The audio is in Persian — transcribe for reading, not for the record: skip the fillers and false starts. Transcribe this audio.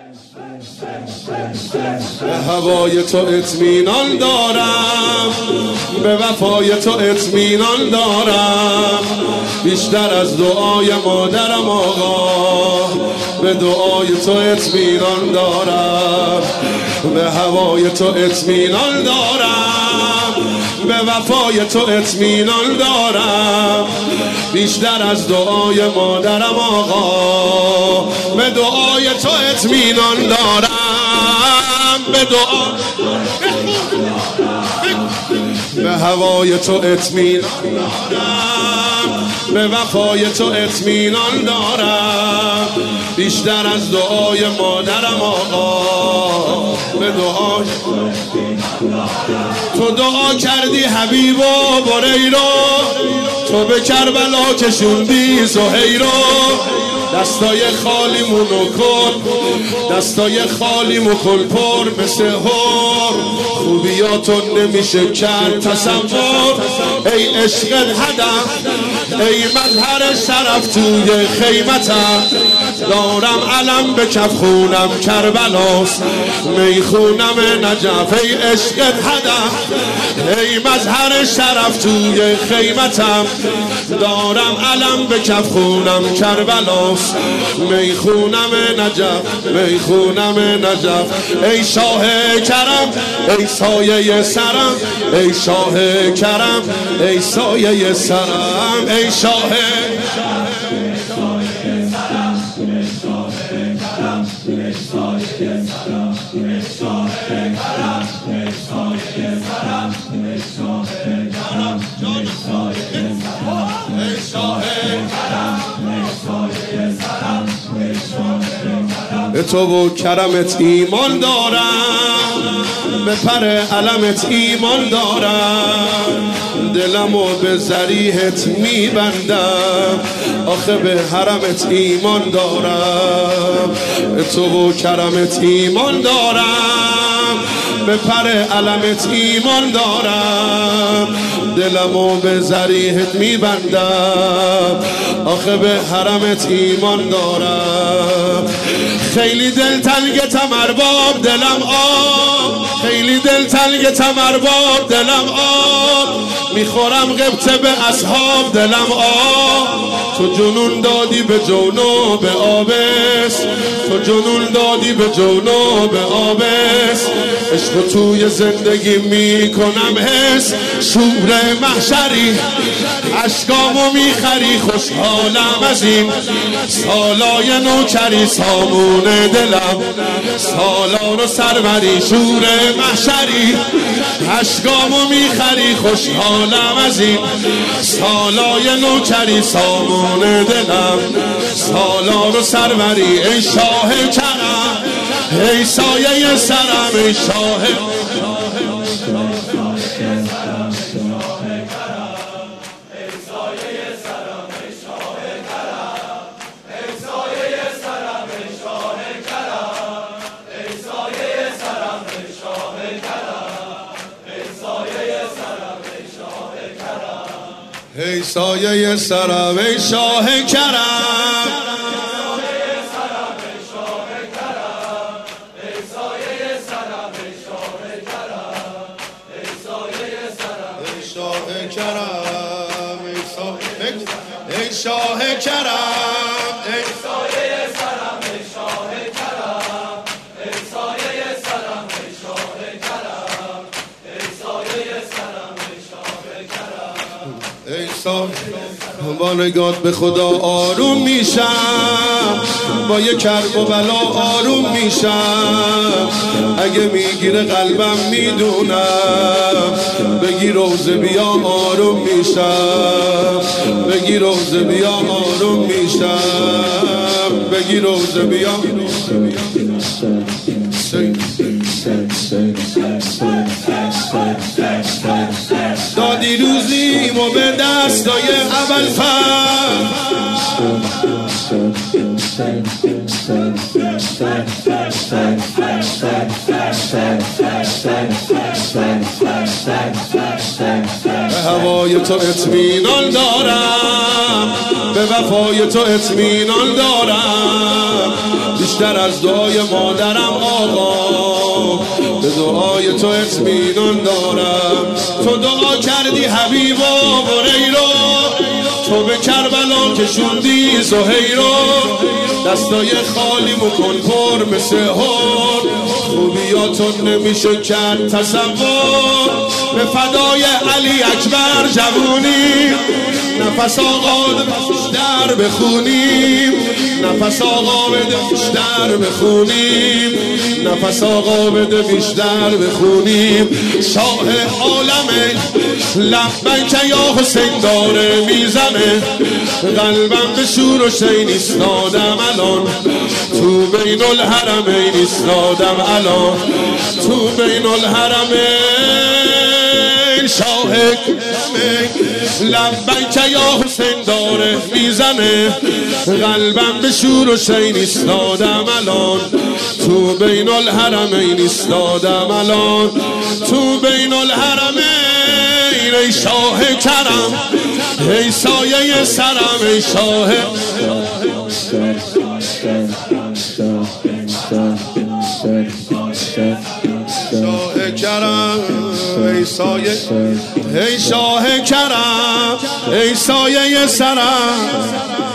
به هوای تو اطمینان دارم، به وفای تو اطمینان دارم، بیشتر از دعای مادرم آقا، به دعای تو اطمینان دارم. به هوای تو اطمینان دارم، به وفای تو اطمینان دارم، بیشتر از دعای مادرم آقا، به دعای تو اطمینان دارم. به دعا به هوای تو اطمینان دارم، به وفای تو اطمینان دارم، بیشتر از دعای مادرم آقا، به دعای تو دعا کردی حبیب و بریرو، تو به کربلا کشوندی زهیرو، دستای خالیمونو کن، دستای خالیمو کن پر مثل هر، خوبیاتو نمیشه کرد تصور، ای عشقت هدف، ای مظهر شرف توی خیمتم، دارم علم به کف خونم کربلاست، میخونم نجف، ای عشقت هدف، ای مظهر شرف توی خیمتم، دارم علم به کف خونم کربلاست، میخونم نجف، میخونم نجف، ای شاه کرم، ای سایه سرم، ای شاه کرم، ای سایه سرم، ای شاه به تو و کرمت ایمان دارم، به پر علمت ایمان دارم، دلمو به ذریحت میبندم، آخه به حرمت ایمان دارم. به تو و کرمت ایمان دارم، به پر علمت ایمان دارم، دلمو به ذریحت میبندم، آخه به حرمت ایمان دارم. خیلی دل تنگتم ارباب دلم آب، خیلی دل تنگتم ارباب دلم آب، میخورم غبطه به اصحاب دلم آب، تو جنون دادی به جونو به آبس، تو جنون دادی به جونو به آبس، عشق توی زندگی میکنم حس، شور محشری اشکامو میخری، خوشحالم از این سالای نوکری، سامون دلم سالار و سروری، شور محشری اشکامو میخری، خوشحالم از این سالای نوکری، سامون دلم سالار و سروری، ای شاه کرم، ای سایه سرم، ای شاه ای سایه سرم، ای شاه کرم، ای سایه سرم، ای شاه کرم، ای سایه سرم، ای شاه کرم، ای شاه کرم، ای سایه سرم، ای شاه کرم، ای سایه سرم، ای شاه کرم، ای سایه سرم، ای شاه کرم، ای سایه با نگات به خدا آروم میشم، با یه کرب و بلا آروم میشم، اگه میگیره قلبم میدونم، بگی روزه بیا آروم میشم، بگی روزه بیا آروم میشم، بگی روزه بیا دادی روزیمو به دستای ابوالفضل، به هوای وفای تو اطمینان دارم، به وفای تو اطمینان دارم، بیشتر از دعای مادرم آقا، به دعای تو اطمینان دارم. تو دعا کردی حبیبا بریرو، تو به کربلا کشوندی زهیرو، دستای خالی مکن پر مثل هر، خوبیاتون نمیشه کرد تصور، به فدای علی اکبر جوونی، نفس آقا بیشتر بخونیم، نفس آقا بده بیشتر بخونیم، نفس آقا بده بیشتر بخونیم. شاه عالمه لبیک یا حسین داره میزنه، قلبم به شور و شین ایستادم الان، تو بین الحرمین ایستادم الان، تو بین الحرمین. شاه لبیک یا حسین داره میزنه، قلبم به شور و شین ایستادم الان، تو بین الحرمین ایستادم الان، تو بین الحرمین. ای شاه کرم، ای سایه سرم، ای شاه کرم، ای سایه، ای شاه کرم، ای سایه سرم.